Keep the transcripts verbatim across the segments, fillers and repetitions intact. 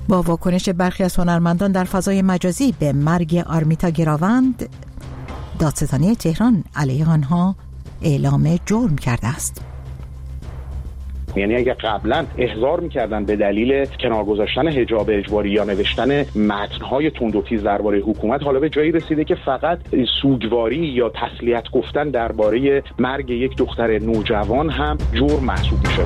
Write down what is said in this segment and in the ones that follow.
با واکنش برخی از هنرمندان در فضای مجازی به مرگ آرمیتا گراوند، دادستانی تهران علیه آنها اعلام جرم کرده است. یعنی اگه قبلا احضار می‌کردن به دلیل کنار گذاشتن حجاب اجباری یا نوشتن متن‌های تند و تیز درباره حکومت، حالا به جایی رسیده که فقط سوگواری یا تسلیت گفتن درباره مرگ یک دختر نوجوان هم جرم محسوب میشه.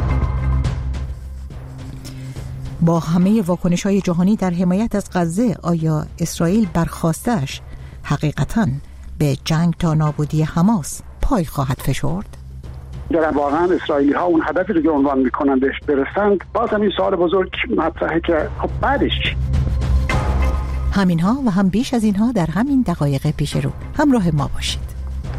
با همه واکنش‌های جهانی در حمایت از غزه، آیا اسرائیل برخاستش حقیقتاً به جنگ تا نابودی حماس پای خواهد فشرد؟ در واقعا اسرائیلی ها اون هدفی رو که عنوان میکنن بهش برسند، باز هم این سوال بزرگ مطرحه که خب بعدش چی؟ همین ها و هم بیش از اینها در همین دقایق پیش رو همراه ما باشید.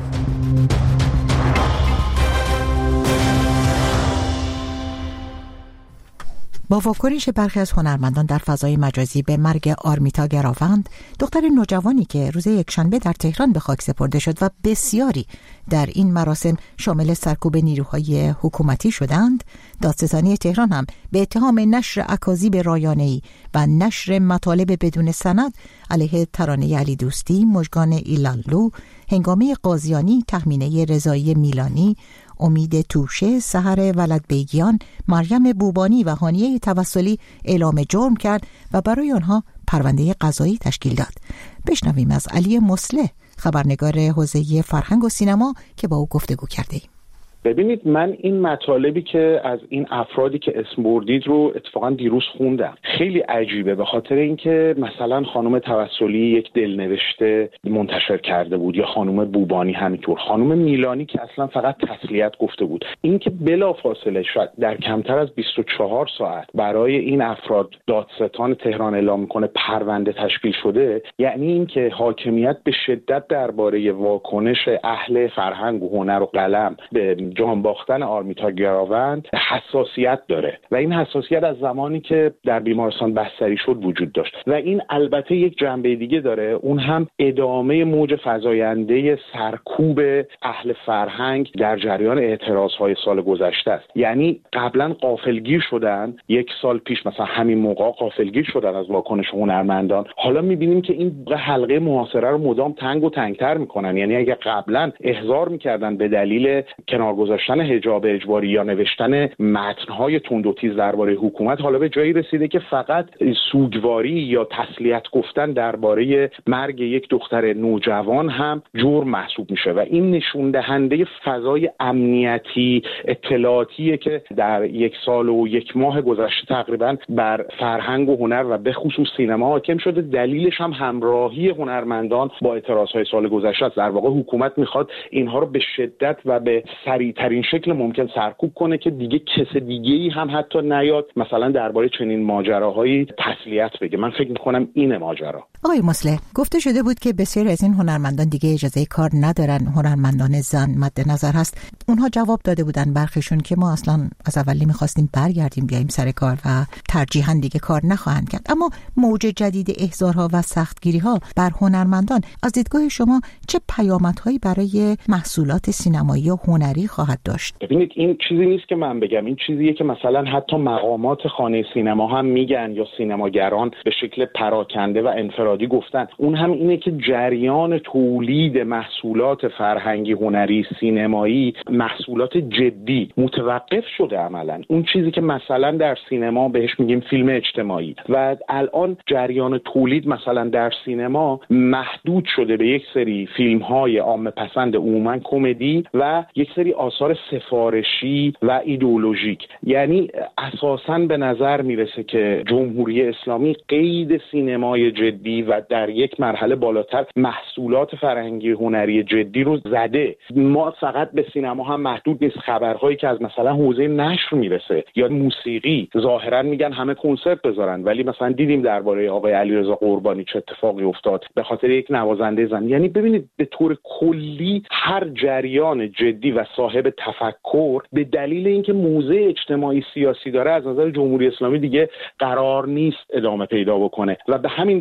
با واکنش برخی از هنرمندان در فضای مجازی به مرگ آرمیتا گراوند، دختر نوجوانی که روز یکشنبه در تهران به خاک سپرده شد و بسیاری در این مراسم شامل سرکوب نیروهای حکومتی شدند، دادستانی تهران هم به اتهام نشر اکاذیب رایانه‌ای و نشر مطالب بدون سند علیه ترانه علی دوستی، مژگان ایلالو، هنگامه قاضیانی، تهمینه رضایی میلانی، امید توشه، سحر ولدبیگیان، مریم بوبانی و هانیه توسلی اعلام جرم کرد و برای آنها پرونده قضایی تشکیل داد. بشنویم از علی مصلح، خبرنگار حوزه فرهنگ و سینما، که با او گفتگو کرده ایم. ببینید، من این مطالبی که از این افرادی که اسم بردید رو اتفاقا دیروز خوندم. خیلی عجیبه، به خاطر اینکه مثلا خانم توسلی یک دلنوشته منتشر کرده بود، یا خانم بوبانی همینطور، خانم میلانی که اصلا فقط تسلیت گفته بود. این که بلافاصله شاید در کمتر از بیست و چهار ساعت برای این افراد دادستان تهران اعلام میکنه پرونده تشکیل شده، یعنی اینکه حاکمیت به شدت درباره واکنش اهل فرهنگ و هنر و قلم به جان باختن آرمیتا گراوند حساسیت داره و این حساسیت از زمانی که در بیمارستان بستری شد وجود داشت. و این البته یک جنبه دیگه داره، اون هم ادامه موج فزاینده سرکوب اهل فرهنگ در جریان اعتراضهای سال گذشته است. یعنی قبلا غافلگیر شدن، یک سال پیش مثلا همین موقع غافلگیر شدن از واکنش هنرمندان، حالا میبینیم که این حلقه محاصره رو مدام تنگ و تنگتر میکنن. یعنی اگه قبلا احضار میکردن به دلیل کنار گذاشتن حجاب اجباری یا نوشتن متن‌های تند و تیز درباره حکومت، حالا به جایی رسیده که فقط سوگواری یا تسلیت گفتن درباره مرگ یک دختر نوجوان هم جرم محسوب میشه و این نشون دهنده فضای امنیتی اطلاعاتیه که در یک سال و یک ماه گذشته تقریبا بر فرهنگ و هنر و به خصوص سینما حاکم شده. دلیلش هم همراهی هنرمندان با اعتراضهای سال گذشته است. در واقع حکومت میخواد اینها رو به شدت و به سریعترین شکل ممکن سرکوب کنه که دیگه کس دیگه‌ای هم حتی نیاد مثلا درباره چنین ماجراهایی تسلیت بگه. من فکر می‌کنم اینه ماجرا. آقای مصلح، گفته شده بود که بسیاری از این هنرمندان دیگه اجازه کار ندارن، هنرمندان زن مد نظر هست. اونها جواب داده بودن برخیشون که ما اصلا از اول نمی‌خواستیم برگردیم بیایم سر کار و ترجیحاً دیگه کار نخواهند کرد. اما موج جدید احضارها و سختگیری‌ها بر هنرمندان از دیدگاه شما چه پیامدهایی برای محصولات سینمایی و هنری خواهد داشت؟ ببینید، این چیزی نیست که من بگم، این چیزیه که مثلا حتی مقامات خانه سینما هم میگن یا سینماگران به شکل پراکنده و انفرادی گفتن. اون هم اینه که جریان تولید محصولات فرهنگی، هنری، سینمایی، محصولات جدی متوقف شده عملاً. اون چیزی که مثلا در سینما بهش میگیم فیلم اجتماعی و الان جریان تولید مثلا در سینما محدود شده به یک سری فیلم‌های عامه پسند، عموماً کمدی و یک سری آثار سفارشی و ایدئولوژیک. یعنی اساساً به نظر میرسه که جمهوری اسلامی قید سینمای جدی و در یک مرحله بالاتر محصولات فرهنگی هنری جدی رو زده. ما فقط به سینما هم محدود نیست. خبرهایی که از مثلا حوزه نشر میرسه یا موسیقی، ظاهرا میگن همه کنسرت بذارن، ولی مثلا دیدیم درباره آقای علیرضا قربانی چه اتفاقی افتاد به خاطر یک نوازنده زن. یعنی ببینید، به طور کلی هر جریان جدی و صاحب تفکر به دلیل اینکه موضع اجتماعی سیاسی داره از نظر جمهوری اسلامی دیگه قرار نیست ادامه پیدا بکنه و به همین دلیل که مثلا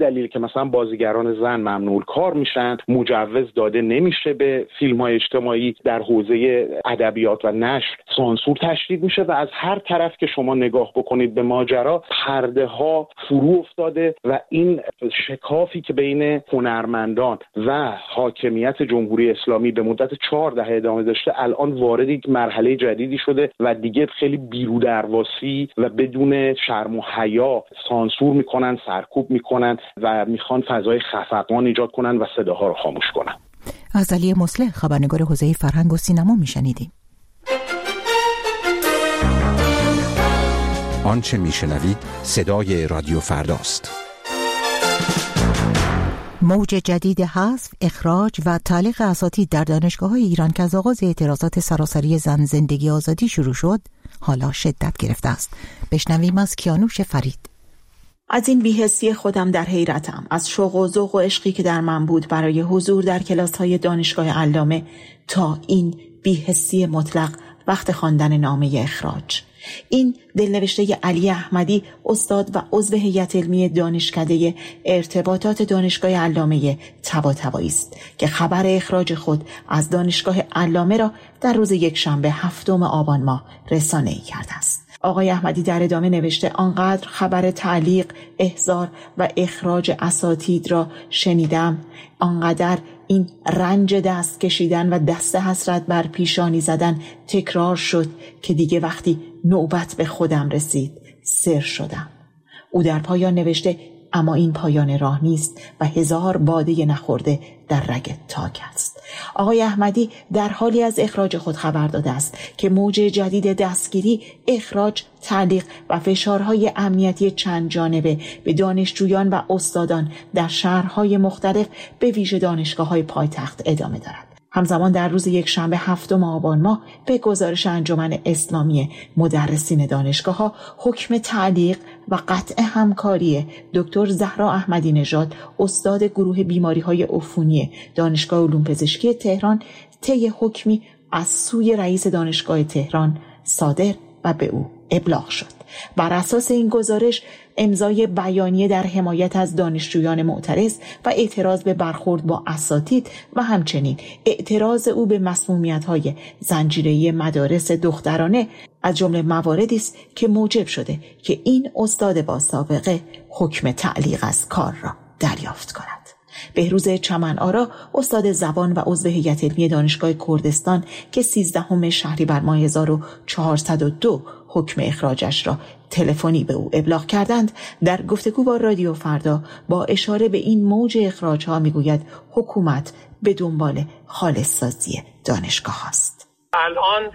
مثلا بازیگران زن ممنوع کار میشن، مجوز داده نمیشه به فیلم‌های اجتماعی، در حوزه ادبیات و نشر سانسور تشدید میشه و از هر طرف که شما نگاه بکنید به ماجرا پرده ها فرو افتاده و این شکافی که بین هنرمندان و حاکمیت جمهوری اسلامی به مدت چهار دهه ادامه داشته الان وارد یک مرحله جدیدی شده و دیگه خیلی بیرودرواسی و بدون شرم و حیا سانسور میکنن، سرکوب میکنن و میخوان فضای خفقان ایجاد کنن و صداها رو خاموش کنن. از علی مصلح، خبرنگار حوزه فرهنگ و سینما میشنیدیم. آنچه میشنوید صدای رادیو فرداست. موج جدید حذف، اخراج و تعلیق اساتید در دانشگاه‌های ایران که از آغاز اعتراضات سراسری زن زندگی آزادی شروع شد، حالا شدت گرفته است. بشنویم از کیانوش فرید. از این بی‌حسی خودم در حیرتم، از شوق و ذوق و عشقی که در من بود برای حضور در کلاس‌های دانشگاه علامه تا این بی‌حسی مطلق وقت خواندن نامه اخراج. این دلنوشته علی احمدی، استاد و عضو هیئت علمی دانشکده ارتباطات دانشگاه علامه طباطبایی است که خبر اخراج خود از دانشگاه علامه را در روز یکشنبه هفتم آبان ماه رسانه‌ای کرده است. آقای احمدی در ادامه نوشته آنقدر خبر تعلیق، احضار و اخراج اساتید را شنیدم، آنقدر این رنج دست کشیدن و دست حسرت بر پیشانی زدن تکرار شد که دیگه وقتی نوبت به خودم رسید سر شدم. او در پایان نوشته اما این پایان راه نیست و هزار باده نخورده در رگ تاک است. آقای احمدی در حالی از اخراج خود خبر داده است که موج جدید دستگیری، اخراج، تعلیق و فشارهای امنیتی چند جانبه به دانشجویان و استادان در شهرهای مختلف به ویژه دانشگاه‌های پایتخت ادامه دارد. همزمان در روز یکشنبه هفتم آبان ماه به گزارش انجمن اسلامی مدرسین دانشگاه‌ها حکم تعلیق و قطع همکاری دکتر زهرا احمدی نژاد، استاد گروه بیماری‌های عفونی دانشگاه علوم پزشکی تهران، طی حکمی از سوی رئیس دانشگاه تهران صادر و به او ابلاغ شد. بر اساس این گزارش امضای بیانیه در حمایت از دانشجویان معترض و اعتراض به برخورد با اساتید و همچنین اعتراض او به مسمومیت‌های زنجیره‌ای مدارس دخترانه از جمله مواردی است که موجب شده که این استاد با سابقه حکم تعلیق از کار را دریافت کند. بهروز چمن آرا، استاد زبان و عضو هیئت علمی دانشگاه کردستان که سیزدهم شهریور ماه هزار و چهارصد و دو حکم اخراجش را تلفنی به او ابلاغ کردند، در گفتگو با رادیو فردا با اشاره به این موج اخراج‌ها میگوید حکومت به دنبال خالص سازی دانشگاه است. الان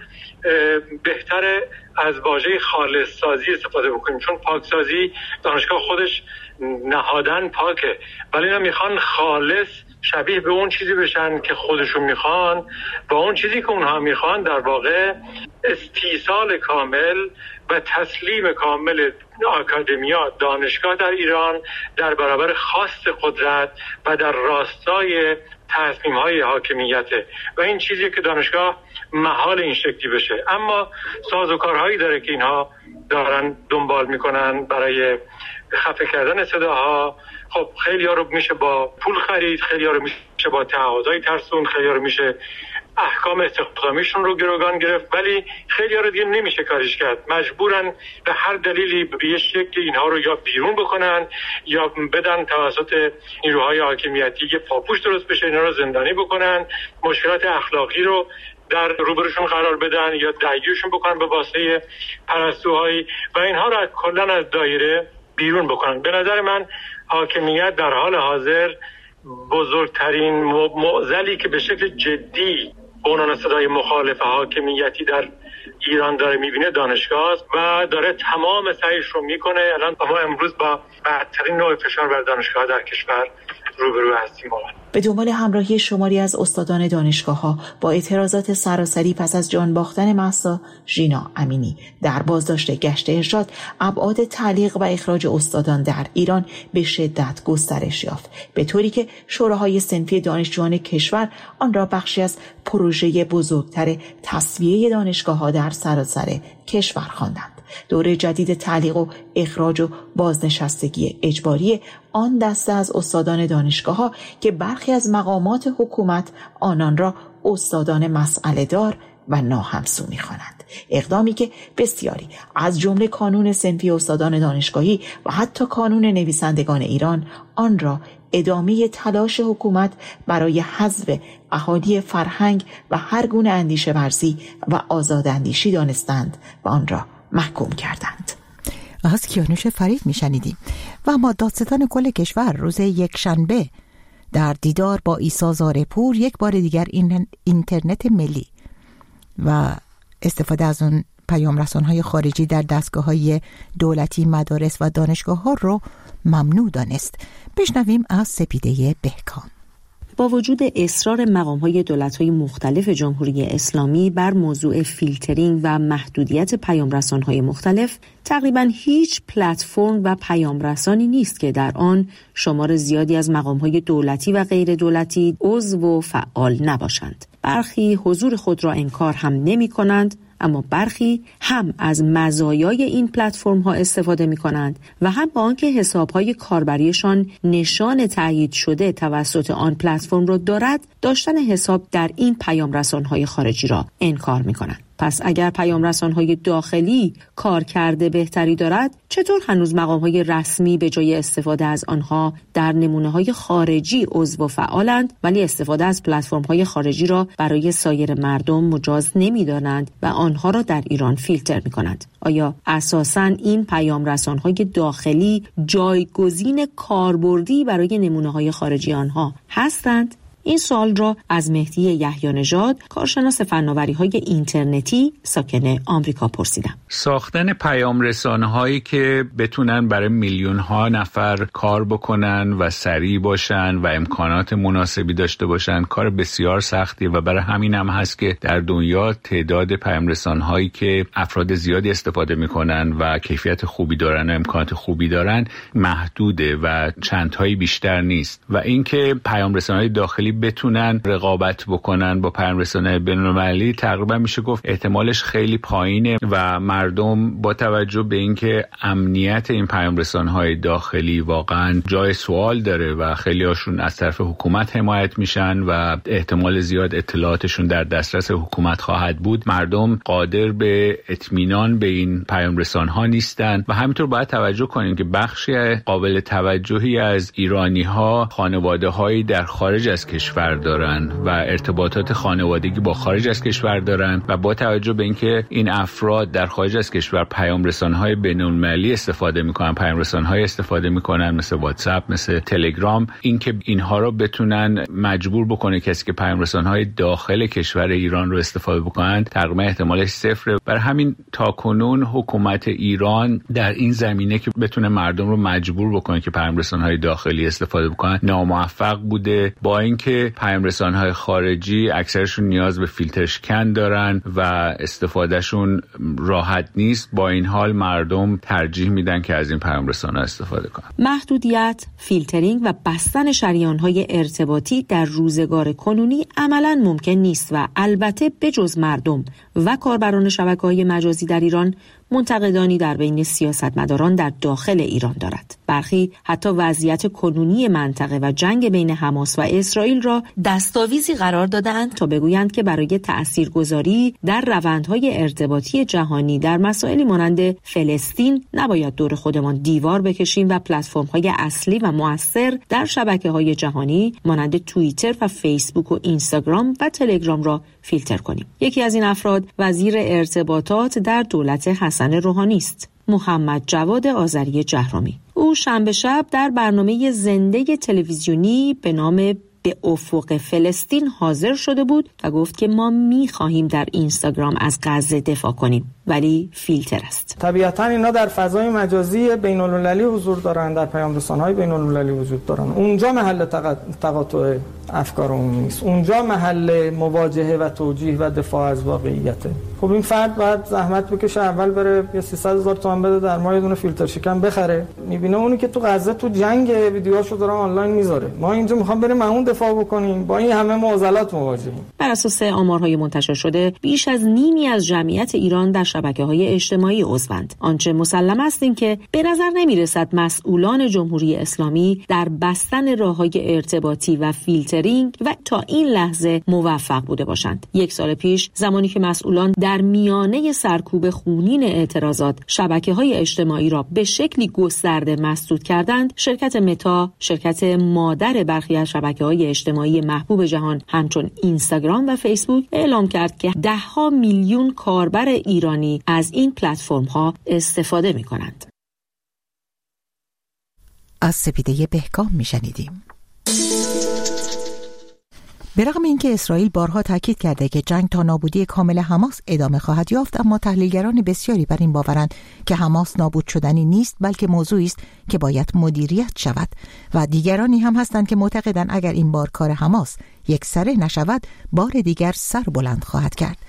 بهتره از واژه خالص سازی استفاده بکنیم، چون پاکسازی دانشگاه خودش نهادن پاکه، ولی اینا میخوان خالص شبیه به اون چیزی بشن که خودشون میخوان، با اون چیزی که اونها میخوان در واقع استیصال کامل و تسلیم کامل آکادمیا، دانشگاه در ایران در برابر خواست قدرت و در راستای تصمیم‌های حاکمیته و این چیزی که دانشگاه محال این شکلی بشه. اما سازوکارهایی داره که اینها دارن دنبال میکنن برای خفه کردن صداها. خب خیلی ها رو میشه با پول خرید، خیلی ها رو میشه با تعهدهای ترسون، خیلی ها رو میشه احکام استخدامیشون رو گروگان گرفت، ولی خیلی ها رو دیگه نمیشه کارش کرد. مجبورن به هر دلیلی به یه شکل اینها رو یا بیرون بکنن یا بدن توسط نیروهای حاکمیتی که پاپوش درست بشه اینا رو زندانی بکنن، مشکلات اخلاقی رو در روبروشون قرار بدن یا درگیرشون بکنن به واسطه پرستوهایی و اینها رو کلا از دایره بیرون بکنن. به نظر من حاکمیت در حال حاضر بزرگترین معضلی که به شکل جدی بنان صدای مخالف حاکمیتی در ایران داره میبینه دانشگاه است و داره تمام سعیش رو میکنه. الان ما امروز با بدترین نوع فشار بر دانشگاه در کشور روبرو هستیم. به دنبال همراهی شماری از استادان دانشگاه‌ها با اعتراضات سراسری پس از جان باختن مهسا ژینا امینی در بازداشت گشت ارشاد، ابعاد تعلیق و اخراج استادان در ایران به شدت گسترش یافت، به طوری که شوراهای صنفی دانشجویان کشور آن را بخشی از پروژه بزرگتر تسویه دانشگاه‌ها در سراسر کشور خواندند. دوره جدید تعلیق و اخراج و بازنشستگی اجباری آن دسته از استادان دانشگاه‌ها که برخی از مقامات حکومت آنان را استادان مسئله دار و ناهمسو می‌خوانند. اقدامی که بسیاری از جمله کانون صنفی استادان دانشگاهی و حتی کانون نویسندگان ایران آن را ادامه تلاش حکومت برای حذف اهالی فرهنگ و هر گونه اندیشه ورزی و آزاد اندیشی دانستند و آن را محکوم کردند. از کیانوش فرید میشنیدیم. و ما دادستان کل کشور روز یک شنبه در دیدار با عیسی زارپور یک بار دیگر این اینترنت ملی و استفاده از اون پیام رسان‌های خارجی در دستگاه‌های دولتی، مدارس و دانشگاه‌ها رو ممنوع دانست. بشنویم از سپیده بهکام. با وجود اصرار مقام‌های دولت‌های مختلف جمهوری اسلامی بر موضوع فیلترینگ و محدودیت پیام رسان‌های مختلف، تقریباً هیچ پلتفرم و پیام رسانی نیست که در آن شمار زیادی از مقام‌های دولتی و غیر دولتی عضو و فعال نباشند. برخی حضور خود را انکار هم نمی‌کنند، اما برخی هم از مزایای این پلتفرم ها استفاده می کنند و هم با آنکه حساب های کاربریشان نشان تایید شده توسط آن پلتفرم را دارد، داشتن حساب در این پیام رسان های خارجی را انکار می کنند. پس اگر پیام رسان‌های داخلی کار کرده بهتری دارد، چطور هنوز مقام‌های رسمی به جای استفاده از آنها در نمونه‌های خارجی عضو و فعالند، ولی استفاده از پلتفرم‌های خارجی را برای سایر مردم مجاز نمی‌دانند و آنها را در ایران فیلتر می‌کنند؟ آیا اساساً این پیام رسان‌های داخلی جایگزین کاربردی برای نمونه‌های خارجی آنها هستند؟ این سوال را از مهدی یحیی نژاد، کارشناس فناوری‌های اینترنتی ساکن آمریکا پرسیدم. ساختن پیام رسانه‌هایی که بتونن برای میلیون‌ها نفر کار بکنن و سریع باشن و امکانات مناسبی داشته باشن کار بسیار سختیه و برای همین هم هست که در دنیا تعداد پیام رسانه‌هایی که افراد زیادی استفاده می‌کنن و کیفیت خوبی دارن و امکانات خوبی دارن محدوده و چندتایی بیشتر نیست و اینکه پیام رسانه‌های داخلی بتونن رقابت بکنن با پیام رسانه‌های بین‌المللی تقریبا میشه گفت احتمالش خیلی پایینه و مردم با توجه به اینکه امنیت این پیام رسانه‌های داخلی واقعا جای سوال داره و خیلی هاشون از طرف حکومت حمایت میشن و احتمال زیاد اطلاعاتشون در دسترس حکومت خواهد بود، مردم قادر به اطمینان به این پیام رسانه‌ها نیستن و همینطور باید توجه کنیم که بخشی قابل توجهی از ایرانی‌ها خانواده‌هایی در خارج از کشور دارن و ارتباطات خانوادگی با خارج از کشور دارن و با توجه به اینکه این افراد در خارج از کشور پیام رسانه‌های بین‌المللی استفاده میکنن، پیام رسانه‌های استفاده میکنن مثل واتساپ، مثل تلگرام، اینکه اینها رو بتونن مجبور بکنه کسی که پیام رسانه‌های داخل کشور ایران رو استفاده بکنن تقریبا احتمالش صفره. برای همین تاکنون حکومت ایران در این زمینه که بتونه مردم رو مجبور بکنه که پیام رسانه‌های داخلی استفاده بکنن ناموفق بوده، با اینکه پیام رسانه‌های خارجی اکثرشون نیاز به فیلتر شکن دارن و استفادهشون راحت نیست، با این حال مردم ترجیح میدن که از این پیام رسانه‌ها استفاده کنن. محدودیت، فیلترینگ و بستن شریان‌های ارتباطی در روزگار کنونی عملاً ممکن نیست و البته بجز مردم و کاربران شبکه‌های مجازی در ایران منتقدانی در بین سیاستمداران در داخل ایران دارد. برخی حتی وضعیت کنونی منطقه و جنگ بین حماس و اسرائیل را دستاویزی قرار دادند تا بگویند که برای تأثیرگذاری در روندهای ارتباطی جهانی در مسائلی مانند فلسطین نباید دور خودمان دیوار بکشیم و پلتفرم‌های اصلی و مؤثر در شبکه‌های جهانی مانند توییتر و فیسبوک و اینستاگرام و تلگرام را فیلتر کنیم. یکی از این افراد وزیر ارتباطات در دولت حسن روحانی است، محمد جواد آذری جهرمی. او شنبه شب در برنامه زنده تلویزیونی به نام به افق فلسطین حاضر شده بود و گفت که ما می‌خواهیم در اینستاگرام از غزه دفاع کنیم ولی فیلتر است. طبیعتاً اینا در فضای مجازی بین‌المللی حضور دارن، در پیام رسانه‌های بین‌المللی وجود دارن. اونجا محل تقاطع افکار عمومی نیست، اونجا محل مواجهه و توجیه و دفاع از واقعیته. خب این فرد باید زحمت بکشه، اول بره یه سیصد هزار تومان بده در ماه یه دونه فیلتر شکن بخره. میبینه اونی که تو غزه تو جنگ ویدیوهاشو داره آنلاین میذاره. ما اینجا میخوام بریم اون دفاع بکنیم، با این همه معضلات مواجهیم. بر اساس آمارهای منتشر شده بیش از نیمی از جمعیت ایران در شبکه‌های اجتماعی عضوند. آنچه مسلم است این که به نظر نمی‌رسد مسئولان جمهوری اسلامی در بستن راه‌های ارتباطی و فیلترینگ و تا این لحظه موفق بوده باشند. یک سال پیش زمانی که مسئولان در میانه سرکوب خونین اعتراضات شبکه‌های اجتماعی را به شکلی گسترده مسدود کردند، شرکت متا، شرکت مادر برخی از شبکه‌های اجتماعی محبوب جهان همچون اینستاگرام و فیسبوک، اعلام کرد که ده‌ها میلیون کاربر ایرانی از این پلتفرم‌ها استفاده می‌کنند. از سپیده بهکام می‌شنیدیم. به رغم اینکه اسرائیل بارها تاکید کرده که جنگ تا نابودی کامل حماس ادامه خواهد یافت، اما تحلیلگران بسیاری بر این باورند که حماس نابود شدنی نیست، بلکه موضوعی است که باید مدیریت شود و دیگرانی هم هستند که معتقدند اگر این بار کار حماس یکسره نشود، بار دیگر سر بلند خواهد کرد.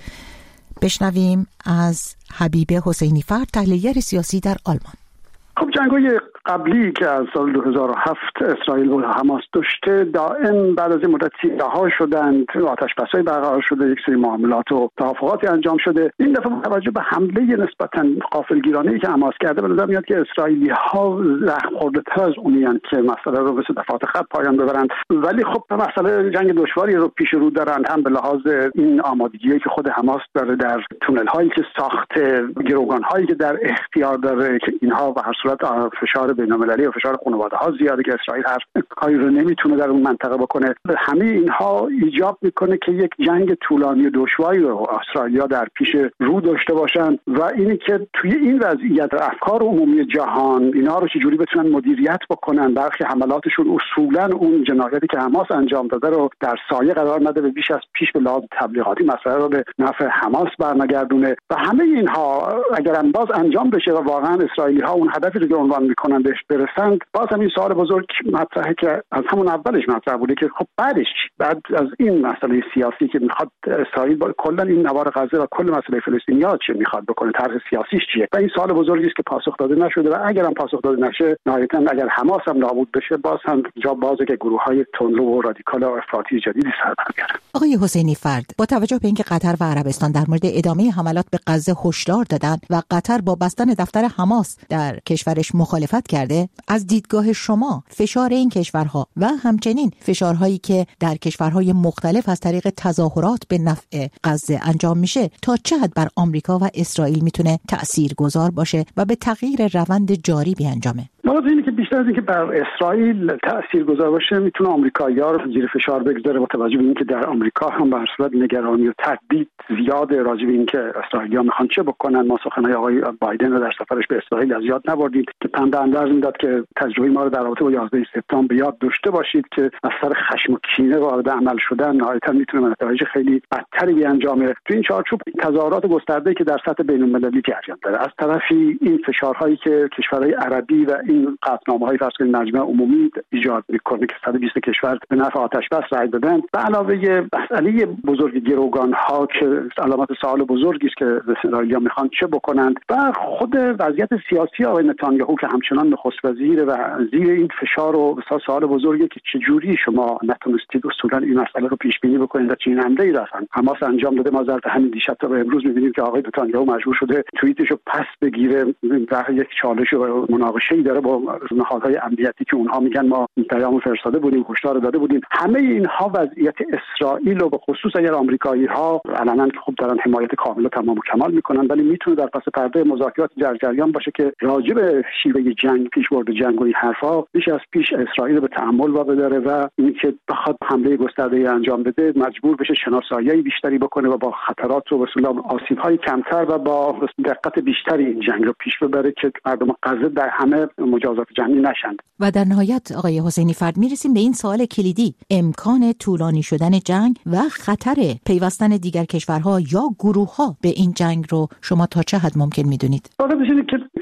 بشنویم از حبیب حسینی فرد، تحلیلگر سیاسی در آلمان. خب جنگ‌های قبلی که از سال دو هزار و هفت اسرائیل و حماس داشته دائم بعد از این مدتی رها شدند، آتش‌بس‌های برقرار شده، یک سری معاملات و توافقاتی انجام شده. این دفعه با توجه به حمله نسبتاً غافلگیرانه‌ای که حماس کرده، به نظر میاد که اسرائیلی‌ها زخم خورده‌تر از اونیان که مسئله رو به دفعات خط پایان ببرند. ولی خب مسئله جنگ دشواری رو پیش رو دارند، هم به لحاظ این آمادگی‌ای که خود حماس داره در تونل‌هایی که ساخته، گروگان‌هایی که در اختیار داره که اینها به هر صورت فشار بین‌المللی و فشار خانواده‌ها زیاده که اسرائیل هر کاری رو نمیتونه در اون منطقه بکنه. همه اینها ایجاب میکنه که یک جنگ طولانی و دشواری رو اسرائیلیا در پیش رو داشته باشن و اینی که توی این وضعیت افکار عمومی جهان اینها رو چجوری بتونن مدیریت بکنن. برخی حملاتشون اصولاً اون جنایتی که حماس انجام داده رو در سایه قرار نده و بیش از پیش به لحاظ تبلیغاتی مسئله رو به نفع حماس برنگردونه. و همه اینها اگر انداز انجام بشه و واقعا اسرائیلی‌ها اون هدفی رو که عنوان میکنن بهش برسند، باز هم این سوال بزرگ مطرحه که از همون اولش مطرح بوده که خب بعدش بعد از این مسئله سیاسی که میخواد اسرائیل با کلا این نوار غزه و کل مسئله فلسطینیا چه میخواد بکنه، طرح سیاسیش چیه؟ و این سوال بزرگی است که پاسخ داده نشده و اگر هم پاسخ داده نشه، نهایتاً اگر حماس هم نابود بشه، باز هم جا بازه که گروه‌های تندرو و رادیکال و افراطی جدیدی سر برگردن. آقای حسینی فرد، با توجه به اینکه قطر و عربستان در مورد ادامه حملات به غزه هشدار دادند و قطر با بستن دفتر حماس در کشورش مخالفت کرده، از دیدگاه شما فشار این کشورها و همچنین فشارهایی که در کشورهای مختلف از طریق تظاهرات به نفع غزه انجام میشه، تا چه حد بر آمریکا و اسرائیل میتونه تاثیرگذار باشه و به تغییر روند جاری بیانجامه؟ باز اینه که بیشتر از اینکه بر اسرائیل تاثیرگذار باشه، میتونه آمریکایی‌ها رو زیر فشار بگذاره با توجه به اینکه در آمریکا هم به هر صورت نگرانی و تردید زیاد راجع به اینکه اسرائیلی‌ها میخوان چه بکنن. ما سخنهای آقای بایدن رو در سفرش به اسرائیل از یاد نبردیم که پند اندرز میداد که تجربه ما رو در رابطه با یازده سپتامبر یاد داشته باشید که از سر خشم و کینه وارد عمل شدن نهایتاً میتونه نتایج خیلی بدتری بیانجامه. تو این چارچوب تظاهرات گسترده‌ای که در سطح بین‌المللی جریان داره، از طرفی این فشارهایی که کشورهای عربی و این قطعنامه‌های فرض کنید مجمع عمومی ایجاد می‌کنه که صد و بیست کشور به نفع آتش‌بس رأی دادن، به علاوه مسئله بزرگ گروگان‌ها که علامت سوال بزرگی است که اسرائیلی‌ها می‌خوان چه بکنند و خود وضعیت سیاسی آقای نتانیاهو که همچنان نخست وزیر و زیر این فشار و بسیار سوال بزرگی که چجوری شما نتونستید اصولاً این مسئله رو پیش بینی بکنید و چنین حمله‌ای رفتن حماس انجام داده. ما ظرف همین دیشب تا به امروز می‌بینیم که آقای نتانیاهو مجبور شده توییتش رو پس بگیره و یک چالش و مناقشه‌ای داره با نهادهای امنیتی که اونها میگن ما این پیام فرستاده بودیم، هشدار داده بودیم. همه اینها وضعیت اسرائیل و به خصوص اگر آمریکایی‌ها علنا که خوب دارن حمایت کامل و تمام و کمال میکنن، ولی میتونه در پس پرده مذاکرات در جریان باشه که راجع به شیوه جنگ، پیشبرد جنگ و این حرفا بیش از پیش اسرائیل به تأمل واگذاره و اینکه بخواد حمله گسترده‌ای انجام بده مجبور بشه شناسایی بیشتری بکنه و با خطرات و رسولا آسیب‌های کمتر و با دقت بیشتری این جنگ رو پیش ببره که مردم غزه در همه مجازات جنگی نشن. و در نهایت آقای حسینی فرد میرسیم به این سوال کلیدی: امکان طولانی شدن جنگ و خطر پیوستن دیگر کشورها یا گروه‌ها به این جنگ رو شما تا چه حد ممکن میدونید؟ واقعا که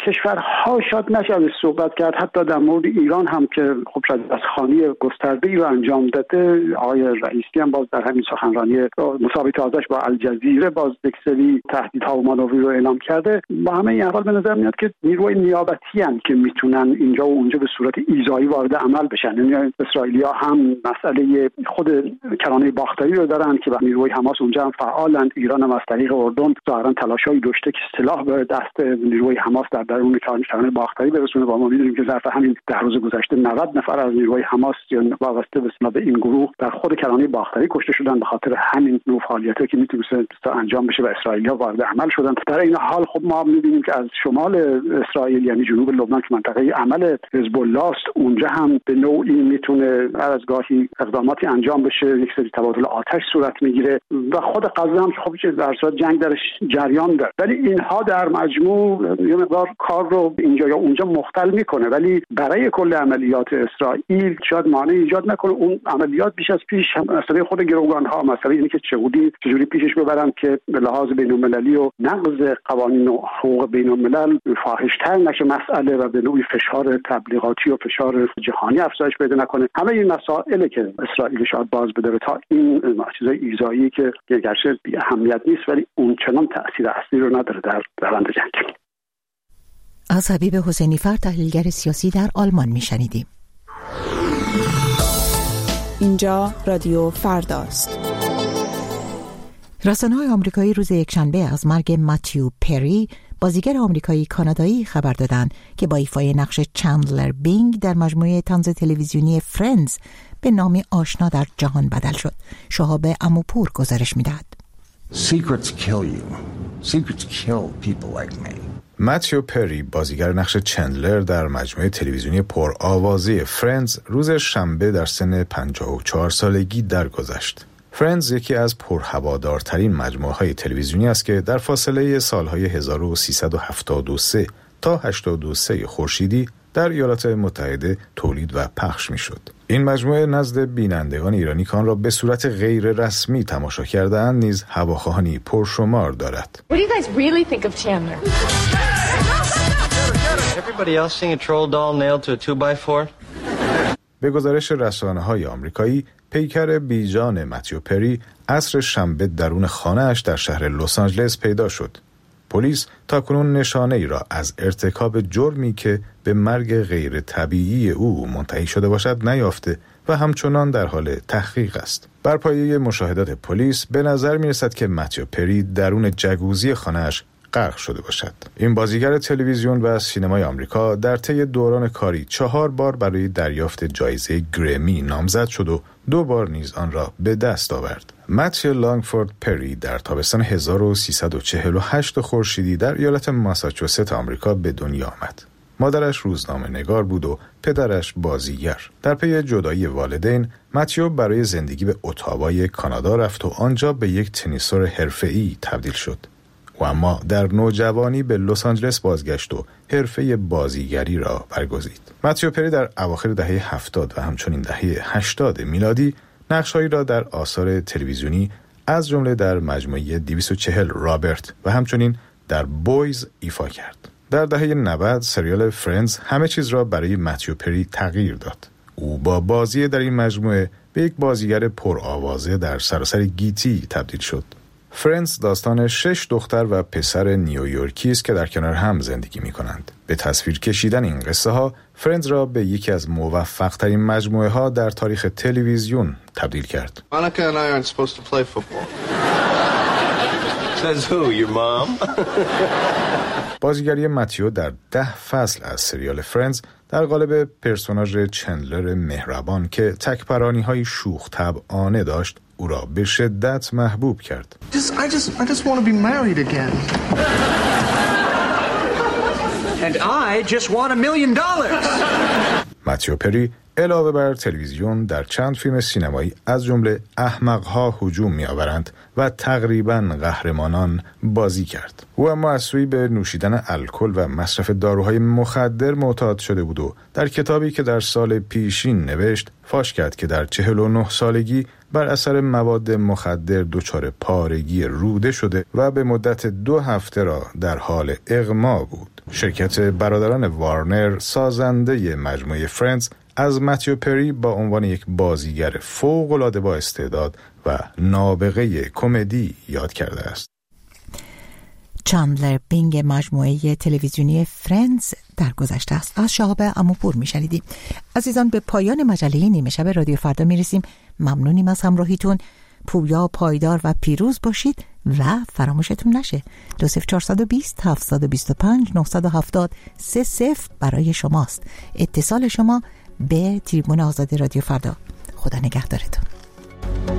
کشورها شاید نشه ازش صحبت کرد. حتی در مورد ایران هم که خب رضاخوانی گسترده‌ای رو انجام داده، آقای رئیسی هم باز در همین سخنرانی مسابقه تازه‌اش با الجزیره باز یک سری تهدیدها و مانوری رو اعلام کرده. با همه این احوال به نظر میاد که نیروی نیابتی هم که میتونن اینجا و اونجا به صورت ایذایی وارد عمل بشن. یعنی اسرائیلی‌ها هم مسئله خود کرانه باختری رو دارن که با نیروی حماس اونجا هم فعالند. ایران هم از طریق اردن ظاهرا تلاش‌هایی داشته که سلاح به دست نیروی حماس در درون کرانه باختری برسونه. با ما می‌دونیم که ظرف همین ده روز گذشته نود نفر از نیروی حماس یا وابسته به این گروه در خود کرانه باختری کشته شدن به خاطر همین نوع فعالیتی که میتونست انجام بشه و اسرائیلی‌ها وارد عمل شدن. در این حال خب ما می‌بینیم که از شمال اسرائیل یعنی جنوب لبنان که منطقه عمل حزب الله است، اونجا هم به نوعی میتونه از گاهی اقداماتی انجام بشه، یک سری تبادل آتش صورت میگیره و خود غزه هم خب چه در صورت جنگ درش جریان داره. ولی اینها در مجموع یه مقدار کار رو اینجا یا اونجا مختل میکنه، ولی برای کل عملیات اسرائیل شاید مانع ایجاد نکنه. اون عملیات بیش از پیش مسئله خود گروگان‌ها، مسئله اینه که چجوری چجوری پیشش ببرن که به لحاظ بین‌المللی و نقض قوانین و حقوق بین‌الملل فاحش‌تر نشه مسئله و به نوعی فشار تبلیغاتی و فشار جهانی افزایش پیدا نکنه. همه این مسائلی که اسرائیل شاید باز بداره تا این چیزای ایذایی که گرچه بی اهمیت نیست ولی اون چنان تأثیر اصلی رو نداره در روند جنگ. از حبیب حسینی فر، تحلیلگر سیاسی در آلمان میشنیدیم. اینجا رادیو فرداست. رسانه‌های آمریکایی روز یکشنبه از مرگ متیو پری، بازیگر آمریکایی کانادایی، خبر دادند که با ایفای نقش چندلر بینگ در مجموعه طنز تلویزیونی فرندز به نامی آشنا در جهان بدل شد. شهاب اموپور گزارش می‌دهد. Secrets kill you. Secrets kill people like me. متیو پری، بازیگر نقش چندلر در مجموعه تلویزیونی پرآوازه فرندز، روز شنبه در سن پنجاه و چهار سالگی درگذشت. فرندز یکی از پرهوادارترین مجموعه‌های تلویزیونی است که در فاصله سالهای هزار و سیصد و هفتاد و سه تا هشتاد و سه خورشیدی در ایالات متحده تولید و پخش می‌شد. این مجموعه نزد بینندگان ایرانی که آن را به صورت غیر رسمی تماشا کرده‌اند نیز هواخواهانی پرشمار دارد. What do you guys really think of Chandler? Everybody else seeing a troll doll nailed to a two by four? به گزارش رسانه‌های آمریکایی، پیکر بیجان متیو پری عصر شنبه درون خانه‌اش در شهر لس آنجلس پیدا شد. پلیس تاکنون نشانه‌ای را از ارتکاب جرمی که به مرگ غیر طبیعی او منتهی شده باشد نیافته و همچنان در حال تحقیق است. بر پایه مشاهدات پلیس به نظر می‌رسد که متیو پری درون جگوزی خانه‌اش غرق شده باشد. این بازیگر تلویزیون و سینمای آمریکا در طی دوران کاری چهار بار برای دریافت جایزه گرمی نامزد شد و دو بار نیز آن را به دست آورد. متیو لانگفورد پری در تابستان هزار و سیصد و چهل و هشت خورشیدی در ایالت ماساچوست آمریکا به دنیا آمد. مادرش روزنامه‌نگار بود و پدرش بازیگر. در پی جدایی والدین، متیو برای زندگی به اتاوای کانادا رفت و آنجا به یک تنیسور حرفه‌ای تبدیل شد. و اما در نوجوانی به لس آنجلس بازگشت و حرفه بازیگری را برگزید. متیو پری در اواخر دهه هفتاد و همچنین دهه هشتاد میلادی نقش‌هایی را در آثار تلویزیونی از جمله در مجموعه دویست و چهل رابرت و همچنین در بویز ایفا کرد. در دهه نود سریال فرندز همه چیز را برای متیو پری تغییر داد. او با بازی در این مجموعه به یک بازیگر پرآوازه در سراسر گیتی تبدیل شد. فرندز داستان شش دختر و پسر نیویورکی است که در کنار هم زندگی می کنند. به تصویر کشیدن این قصه ها فرندز را به یکی از موفق ترین مجموعه ها در تاریخ تلویزیون تبدیل کرد. Monica and I aren't supposed to play football. Says who, your mom? بازیگری متیو در ده فصل از سریال فرندز در قالب پرسوناژ چندلر مهربان که تک‌پرانی‌های شوخ طبعانه داشت او را به شدت محبوب کرد. Just, I just, I just want to be married again. And I just want a million dollars. متیو پری علاوه بر تلویزیون در چند فیلم سینمایی از جمله احمق‌ها هجوم می‌آورند و تقریباً قهرمانان بازی کرد. او اما از سوی به نوشیدن الکل و مصرف داروهای مخدر معتاد شده بود و در کتابی که در سال پیشین نوشت فاش کرد که در چهل و نه سالگی بر اثر مواد مخدر دچار پارگی روده شده و به مدت دو هفته را در حال اغما بود. شرکت برادران وارنر سازنده مجموعه فرندز از متیو پری با عنوان یک بازیگر فوق‌العاده با استعداد و نابغه کمدی یاد کرده است. چندلر بینگ مجموعه تلویزیونی فرندز در گذشته است. از شهاب عموپور میشنیدیم. عزیزان، به پایان مجله نیمه شب رادیو فردا میرسیم. ممنونیم از همراهیتون. پویا، پایدار و پیروز باشید و فراموشتون نشه دو صفر چهارصد و بیست هفتصد و بیست و پنج نهصد و هفتاد سه صفر برای شماست. اتصال شما به تریبون آزادی رادیو فردا. خدا نگهدارتون.